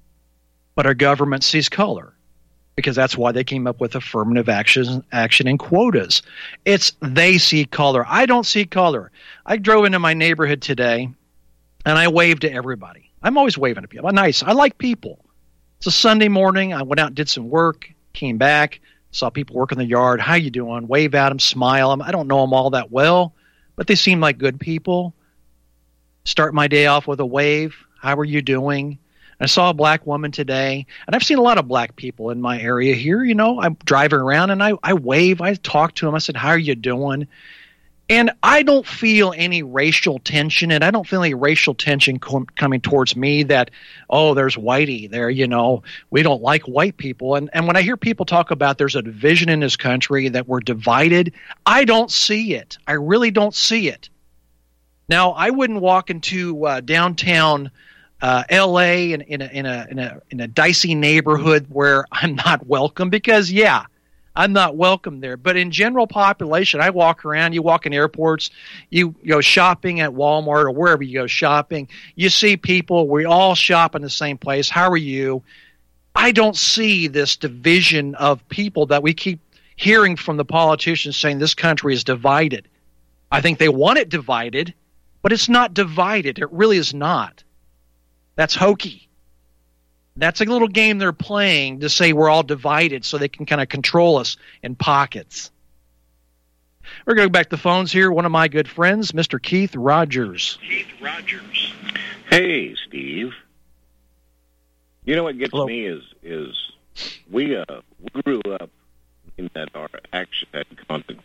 But our government sees color because that's why they came up with affirmative action, action and quotas. It's they see color. I don't see color. I drove into my neighborhood today, and I waved to everybody. I'm always waving to people. I'm nice. I like people. It's a Sunday morning. I went out and did some work, came back, saw people work in the yard. How you doing? Wave at them, smile them. I don't know them all that well, but they seem like good people. Start my day off with a wave. How are you doing? I saw a black woman today, and I've seen a lot of black people in my area here. You know, I'm driving around, and I, I wave. I talk to them. I said, how are you doing? And I don't feel any racial tension, and I don't feel any racial tension com- coming towards me that, oh, there's whitey there, you know, we don't like white people. And, and when I hear people talk about there's a division in this country, that we're divided, I don't see it. I really don't see it. Now, I wouldn't walk into uh, downtown uh, L A in, in, a, in, a, in, a, in a dicey neighborhood where I'm not welcome because, yeah, I'm not welcome there. But in general population, I walk around, you walk in airports, you go shopping at Walmart or wherever you go shopping, you see people, we all shop in the same place. How are you? I don't see this division of people that we keep hearing from the politicians saying this country is divided. I think they want it divided, but it's not divided. It really is not. That's hokey. That's a little game they're playing to say we're all divided so they can kind of control us in pockets. We're going to go back to the phones here. One of my good friends, Mister Keith Rogers. Keith Rogers. Hey, Steve. You know what gets Hello. me is is we uh we grew up in that our action had consequences.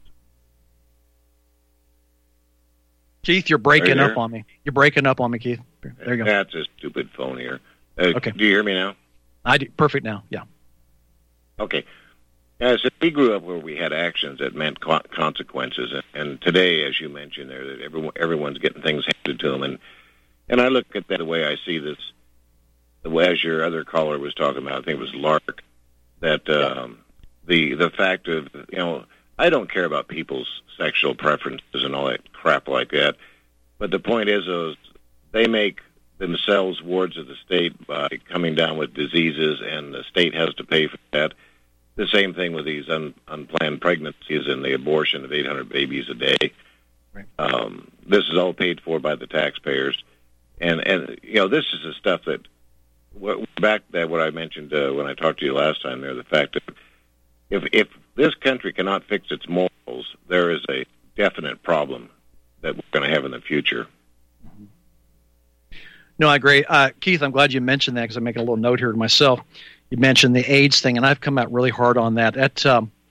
Keith, you're breaking up on me. You're breaking up on me, Keith. There you go. That's a stupid phone here. Uh, okay. Do you hear me now? I do. Perfect now. Yeah. Okay. Uh, so we grew up where we had actions that meant co- consequences, and, and today, as you mentioned there, that everyone everyone's getting things handed to them, and and I look at that the way I see this, the way as your other caller was talking about, I think it was Lark, that um, the the fact of you know I don't care about people's sexual preferences and all that crap like that, but the point is, is they make themselves wards of the state by coming down with diseases, and the state has to pay for that. The same thing with these un, unplanned pregnancies and the abortion of eight hundred babies a day. Right. Um, this is all paid for by the taxpayers, and and you know this is the stuff that back that what I mentioned uh, when I talked to you last time there. The fact that if if this country cannot fix its morals, there is a definite problem that we're going to have in the future. Mm-hmm. No, I agree. Uh, Keith, I'm glad you mentioned that because I'm making a little note here to myself. You mentioned the AIDS thing, and I've come out really hard on that. That um,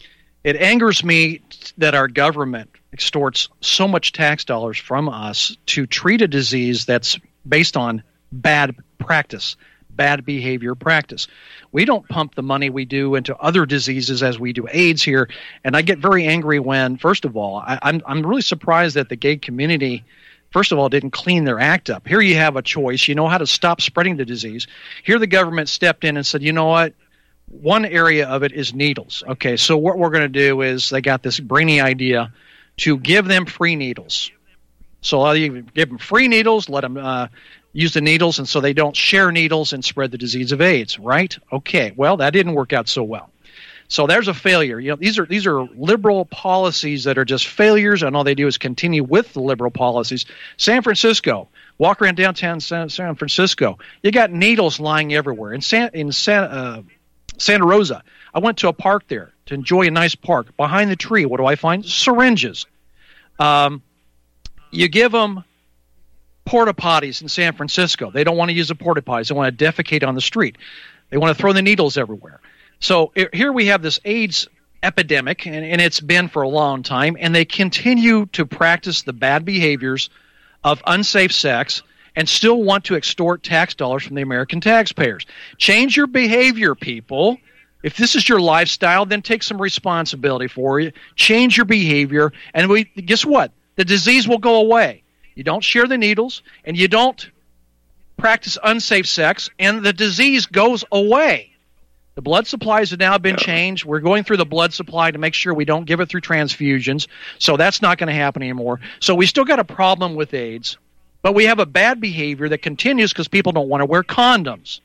it angers me that our government extorts so much tax dollars from us to treat a disease that's based on bad practice, bad behavior practice. We don't pump the money we do into other diseases as we do AIDS here, and I get very angry when, first of all, I, I'm I'm really surprised that the gay community, first of all, didn't clean their act up. Here you have a choice. You know how to stop spreading the disease. Here the government stepped in and said, you know what? One area of it is needles. Okay, so what we're going to do is they got this brainy idea to give them free needles. So I'll give them free needles, let them uh, use the needles, and so they don't share needles and spread the disease of AIDS, right? Okay, well, that didn't work out so well. So there's a failure. You know, these are these are liberal policies that are just failures, and all they do is continue with the liberal policies. San Francisco, walk around downtown San, San Francisco, you got needles lying everywhere. In San in San, uh, Santa Rosa, I went to a park there to enjoy a nice park. Behind the tree, what do I find? Syringes. Um, you give them porta potties in San Francisco. They don't want to use the porta potties. They want to defecate on the street. They want to throw the needles everywhere. So it, here we have this AIDS epidemic, and, and it's been for a long time, and they continue to practice the bad behaviors of unsafe sex and still want to extort tax dollars from the American taxpayers. Change your behavior, people. If this is your lifestyle, then take some responsibility for it. Change your behavior, and we guess what? The disease will go away. You don't share the needles, and you don't practice unsafe sex, and the disease goes away. The blood supplies have now been changed. We're going through the blood supply to make sure we don't give it through transfusions, so that's not going to happen anymore. So we still got a problem with AIDS, but we have a bad behavior that continues because people don't want to wear condoms.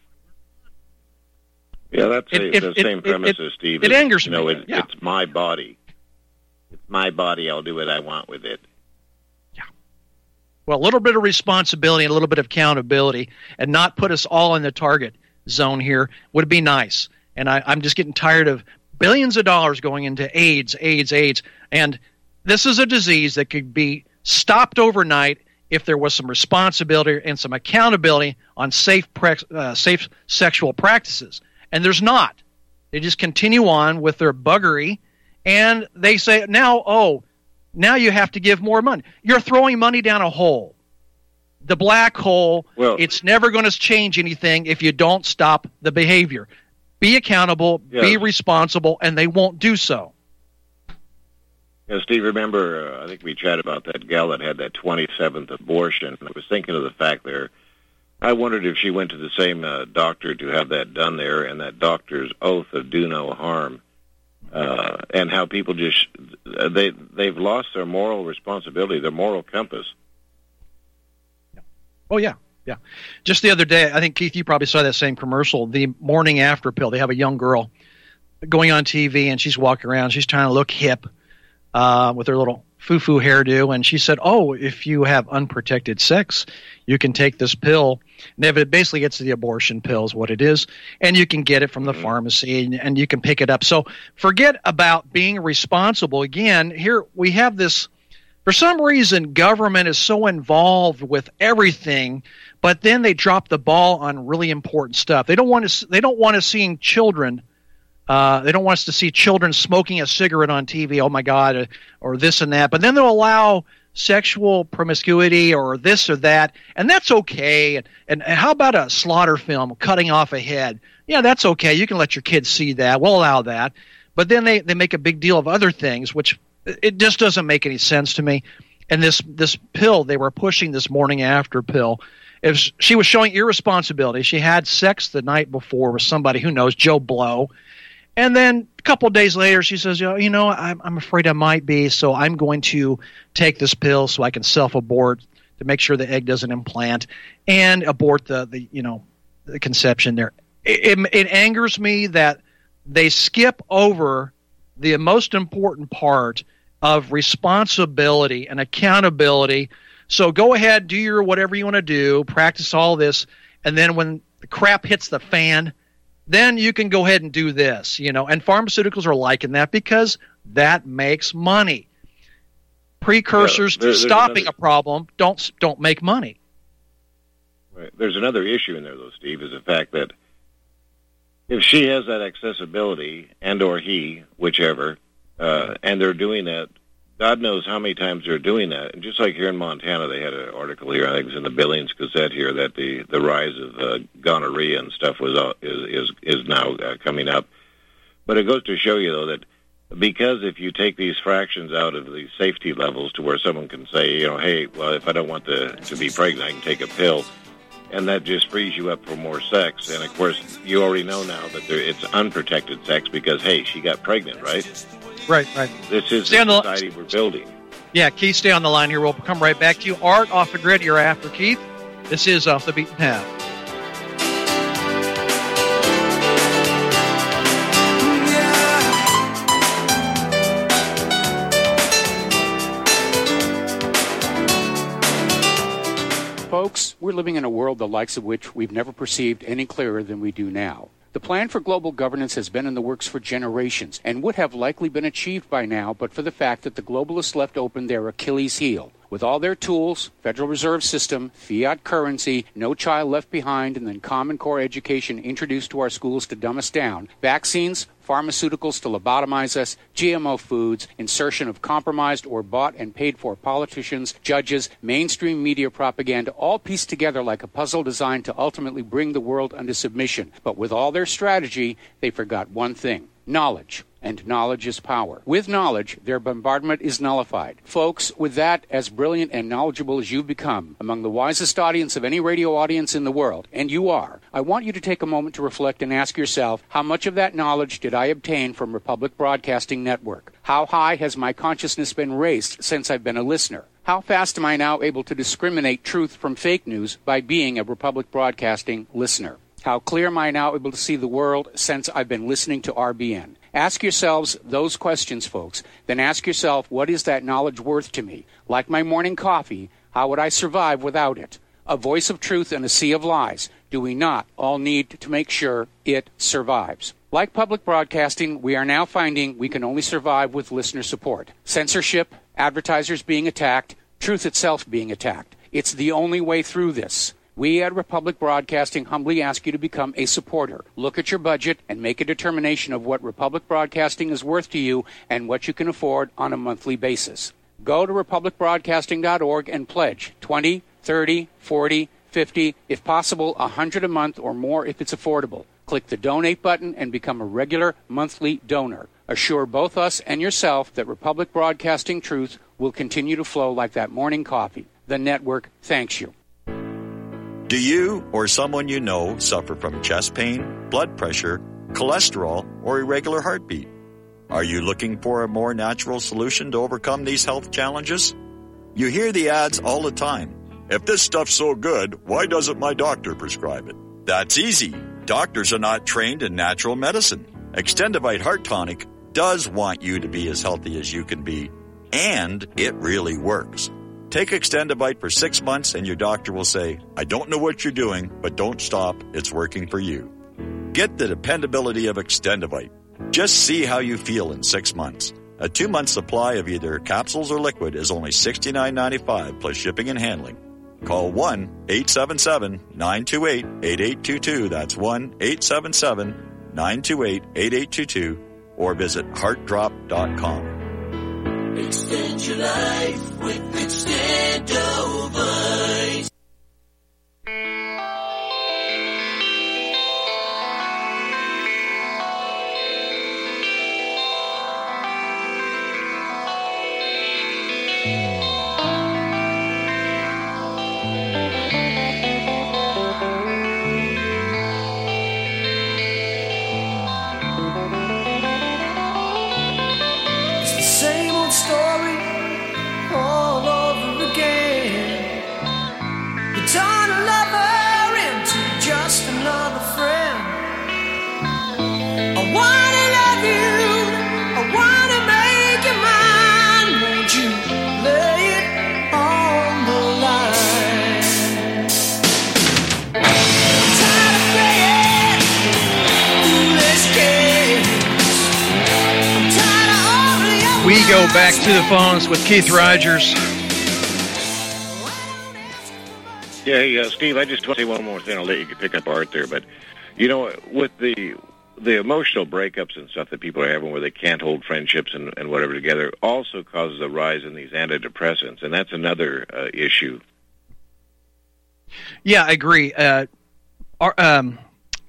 Yeah, that's it, a, it, the it, same it, premise it, as Steve. It, it angers you know, me. It, yeah. It's my body. It's my body. I'll do what I want with it. Yeah. Well, a little bit of responsibility and a little bit of accountability, and not put us all in the target zone here would be nice. And I, I'm just getting tired of billions of dollars going into AIDS, AIDS, AIDS. And this is a disease that could be stopped overnight if there was some responsibility and some accountability on safe pre- uh, safe sexual practices. And there's not. They just continue on with their buggery, and they say, now, oh, now you have to give more money. You're throwing money down a hole. The black hole, well, it's never going to change anything if you don't stop the behavior. Be accountable, yeah. be responsible, and they won't do so. Yeah, Steve, remember, uh, I think we chatted about that gal that had that twenty-seventh abortion. I was thinking of the fact there, I wondered if she went to the same uh, doctor to have that done there, and that doctor's oath of do no harm, uh, and how people just, they, they've lost their moral responsibility, their moral compass. Oh, yeah. Yeah. Just the other day, I think, Keith, you probably saw that same commercial, the morning after pill. They have a young girl going on T V, and she's walking around. She's trying to look hip uh, with her little foo-foo hairdo. And she said, oh, if you have unprotected sex, you can take this pill. And it basically gets the abortion pill is what it is. And you can get it from the mm-hmm. pharmacy, and, and you can pick it up. So forget about being responsible. Again, here we have this. For some reason, government is so involved with everything, but then they drop the ball on really important stuff. They don't want to. They don't want us seeing children. Uh, they don't want us to see children smoking a cigarette on T V. Oh my God, or, or this and that. But then they'll allow sexual promiscuity or this or that, and that's okay. And, and how about a slaughter film, cutting off a head? Yeah, that's okay. You can let your kids see that. We'll allow that. But then they, they make a big deal of other things, which it just doesn't make any sense to me. And this this pill they were pushing, this morning after pill, it was, she was showing irresponsibility. She had sex the night before with somebody, who knows, Joe Blow. And then a couple of days later, she says, you know, I'm, I'm afraid I might be, so I'm going to take this pill so I can self-abort to make sure the egg doesn't implant and abort the, the you know, the conception there. It, it, it angers me that they skip over the most important part of responsibility and accountability. So go ahead, do your whatever you want to do, practice all this, and then when the crap hits the fan, then you can go ahead and do this, you know. And pharmaceuticals are liking that because that makes money. Precursors yeah, there, to stopping another, a problem don't don't make money. Right. There's another issue in there, though, Steve, is the fact that if she has that accessibility, and or he, whichever, uh, and they're doing that. God knows how many times they're doing that. And just like here in Montana, they had an article here, I think it's in the Billings Gazette here, that the, the rise of uh, gonorrhea and stuff was uh, is, is is now uh, coming up. But it goes to show you, though, that because if you take these fractions out of the safety levels to where someone can say, you know, hey, well, if I don't want to, to be pregnant, I can take a pill, and that just frees you up for more sex. And, of course, you already know now that there, it's unprotected sex because, hey, she got pregnant, right? Right, right. This is stay the on society the, we're building. Yeah, Keith, stay on the line here. We'll come right back to you. Art, Off the Grid, you're after Keith. This is Off the Beaten Path. Folks, we're living in a world the likes of which we've never perceived any clearer than we do now. The plan for global governance has been in the works for generations and would have likely been achieved by now but for the fact that the globalists left open their Achilles heel. With all their tools, Federal Reserve System, fiat currency, no child left behind, and then Common Core education introduced to our schools to dumb us down, vaccines, pharmaceuticals to lobotomize us, G M O foods, insertion of compromised or bought and paid for politicians, judges, mainstream media propaganda, all pieced together like a puzzle designed to ultimately bring the world under submission. But with all their strategy, they forgot one thing: knowledge. And knowledge is power. With knowledge, their bombardment is nullified. Folks, with that, as brilliant and knowledgeable as you've become, among the wisest audience of any radio audience in the world, and you are, I want you to take a moment to reflect and ask yourself, how much of that knowledge did I obtain from Republic Broadcasting Network? How high has my consciousness been raised since I've been a listener? How fast am I now able to discriminate truth from fake news by being a Republic Broadcasting listener? How clear am I now able to see the world since I've been listening to R B N? Ask yourselves those questions, folks. Then ask yourself, what is that knowledge worth to me? Like my morning coffee, how would I survive without it? A voice of truth in a sea of lies. Do we not all need to make sure it survives? Like public broadcasting, we are now finding we can only survive with listener support. Censorship, advertisers being attacked, truth itself being attacked. It's the only way through this. We at Republic Broadcasting humbly ask you to become a supporter. Look at your budget and make a determination of what Republic Broadcasting is worth to you and what you can afford on a monthly basis. Go to republic broadcasting dot org and pledge twenty, thirty, forty, fifty, if possible one hundred a month or more if it's affordable. Click the donate button and become a regular monthly donor. Assure both us and yourself that Republic Broadcasting truth will continue to flow like that morning coffee. The network thanks you. Do you or someone you know suffer from chest pain, blood pressure, cholesterol, or irregular heartbeat? Are you looking for a more natural solution to overcome these health challenges? You hear the ads all the time. If this stuff's so good, why doesn't my doctor prescribe it? That's easy. Doctors are not trained in natural medicine. Extendivite Heart Tonic does want you to be as healthy as you can be, and it really works. Take Extendivite for six months and your doctor will say, I don't know what you're doing, but don't stop. It's working for you. Get the dependability of Extendivite. Just see how you feel in six months. A two-month supply of either capsules or liquid is only sixty-nine ninety-five plus shipping and handling. Call one eight seven seven, nine two eight, eight eight two two. That's one eight seven seven, nine two eight, eight eight two two or visit heart drop dot com. Extend your life with Extendovite. We go back to the phones with Keith Rogers. Yeah, hey, uh, Steve, I just want to say one more thing. I'll let you pick up Art there. But, you know, with the the emotional breakups and stuff that people are having where they can't hold friendships and, and whatever together also causes a rise in these antidepressants, and that's another uh, issue. Yeah, I agree. Uh, are, um,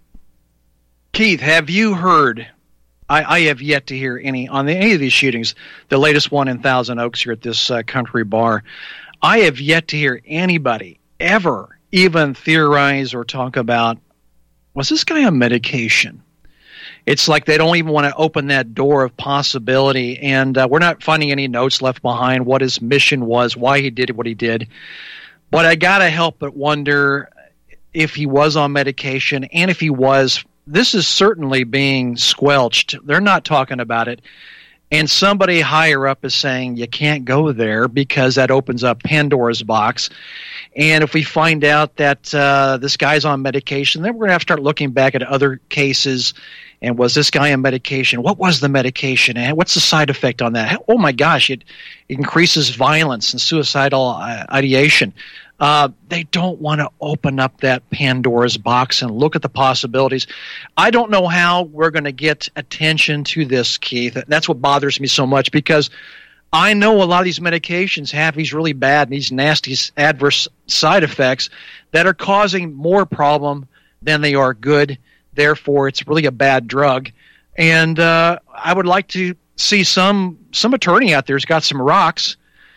Keith, have you heard, I, I have yet to hear any, on the, any of these shootings, the latest one in Thousand Oaks here at this uh, country bar, I have yet to hear anybody ever even theorize or talk about, was this guy on medication? It's like they don't even want to open that door of possibility, and uh, we're not finding any notes left behind what his mission was, why he did what he did. But I got to help but wonder if he was on medication, and if he was, this is certainly being squelched. They're not talking about it. And somebody higher up is saying you can't go there because that opens up Pandora's box. And if we find out that uh, this guy's on medication, then we're going to have to start looking back at other cases. And was this guy on medication? What was the medication? And what's the side effect on that? Oh, my gosh, it, it increases violence and suicidal uh, ideation. Uh, they don't want to open up that Pandora's box and look at the possibilities. I don't know how we're going to get attention to this, Keith. That's what bothers me so much, because I know a lot of these medications have these really bad and these nasty adverse side effects that are causing more problem than they are good. Therefore, it's really a bad drug. And uh, I would like to see some some attorney out there who's got some rocks,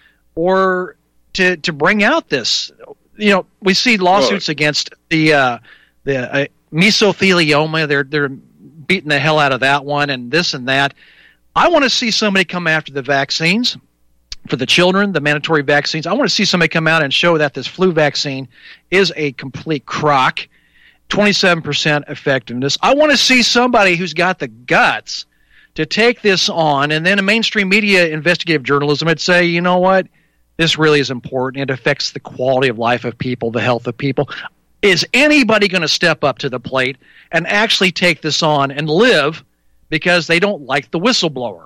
or to to bring out this. You know, we see lawsuits well, against the uh, the uh, mesothelioma. They're they're beating the hell out of that one, and this and that. I want to see somebody come after the vaccines for the children, the mandatory vaccines. I want to see somebody come out and show that this flu vaccine is a complete crock, twenty-seven percent effectiveness. I want to see somebody who's got the guts to take this on, and then in mainstream media investigative journalism would say, you know what, this really is important. It affects the quality of life of people, the health of people. Is anybody going to step up to the plate and actually take this on and live because they don't like the whistleblower?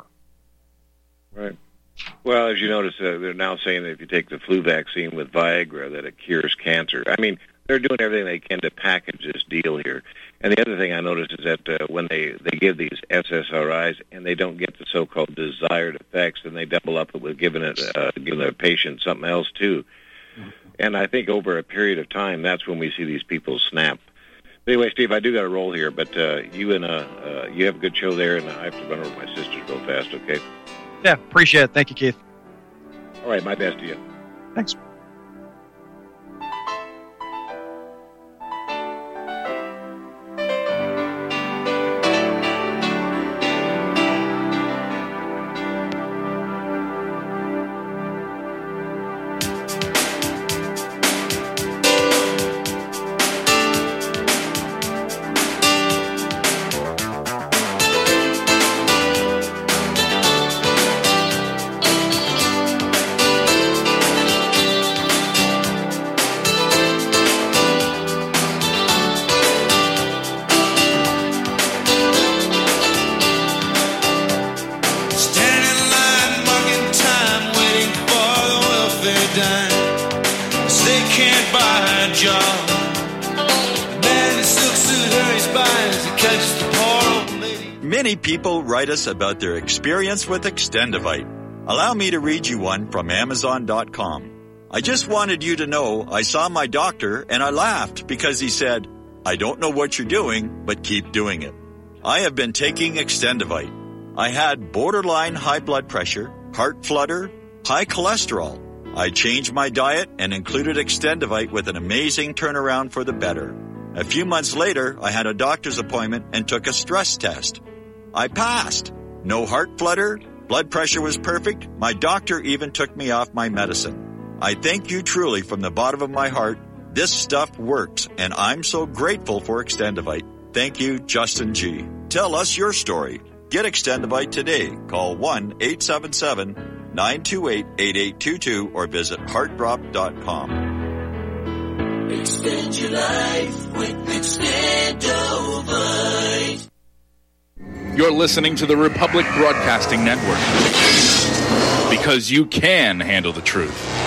Right. Well, as you notice, uh, they're now saying that if you take the flu vaccine with Viagra, that it cures cancer. I mean, they're doing everything they can to package this deal here. And the other thing I noticed is that uh, when they, they give these S S R Is and they don't get the so-called desired effects, then they double up with giving it uh, giving the patient something else too. Mm-hmm. And I think over a period of time, that's when we see these people snap. Anyway, Steve, I do got to roll here, but uh, you and uh, uh, you have a good show there, and I have to run over my sisters real fast. Okay? Yeah, appreciate it. Thank you, Keith. All right, my best to you. Thanks. Many people write us about their experience with Extendivite. Allow me to read you one from Amazon dot com. I just wanted you to know I saw my doctor and I laughed because he said, I don't know what you're doing, but keep doing it. I have been taking Extendivite. I had borderline high blood pressure, heart flutter, high cholesterol. I changed my diet and included Extendivite with an amazing turnaround for the better. A few months later, I had a doctor's appointment and took a stress test. I passed. No heart flutter. Blood pressure was perfect. My doctor even took me off my medicine. I thank you truly from the bottom of my heart. This stuff works, and I'm so grateful for Extendivite. Thank you, Justin G. Tell us your story. Get Extendivite today. Call one eight seven seven, nine two eight, eight eight two two or visit heart drop dot com. Extend your life with Extendivite. You're listening to the Republic Broadcasting Network, because you can handle the truth.